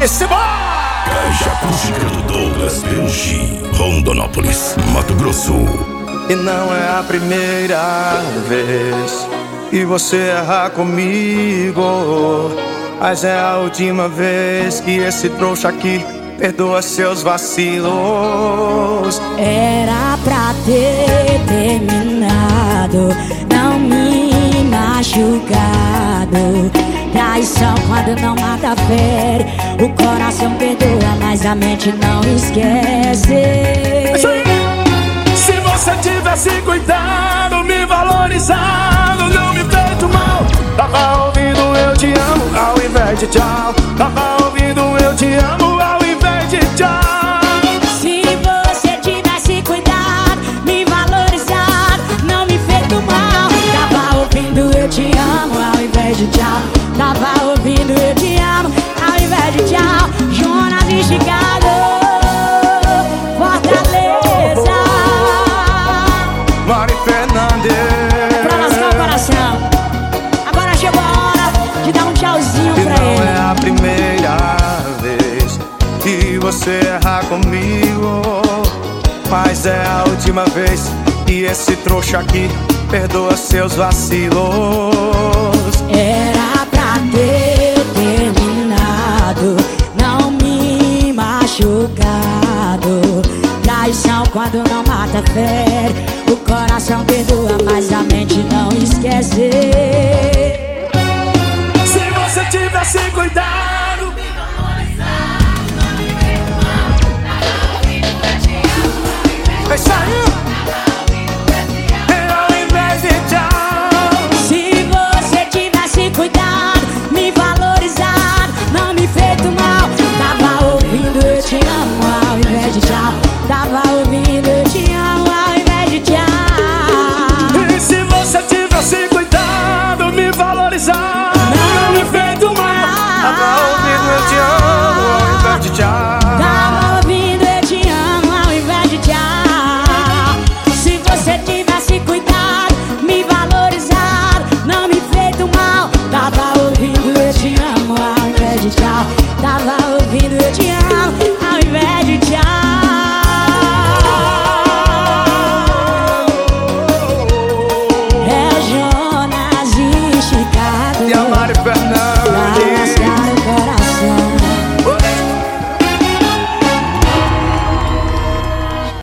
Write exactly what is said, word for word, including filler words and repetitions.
Esse vai! Caixa acústica do Douglas P G, Rondonópolis, Mato Grosso. E não é a primeira vez que você erra comigo, mas é a última vez que esse trouxa aqui perdoa seus vacilos. Era pra ter terminado, não me machucado. Traição quando não mata fere, o coração perdoa, mas a mente não esquece. Se você tivesse cuidado, me valorizado, não me feito mal, tava ouvindo eu te amo ao invés de tchau. Tava ouvindo eu te amo ao invés de tchau. Se você tivesse cuidado, me valorizado, não me feito mal, tava ouvindo eu te amo ao invés de tchau. Tava ouvindo eu te amo ao invés de tchau. Jonas e Chicago, Fortaleza, Mari Fernandes, pra lascar o coração. Agora chegou a hora de dar um tchauzinho e pra não ele. é a primeira vez que você erra comigo, mas é a última vez que esse trouxa aqui perdoa seus vacilos. Era pra ter terminado, não me machucado. Traição quando não mata fere, o coração perdoa, mas a mente não esquece.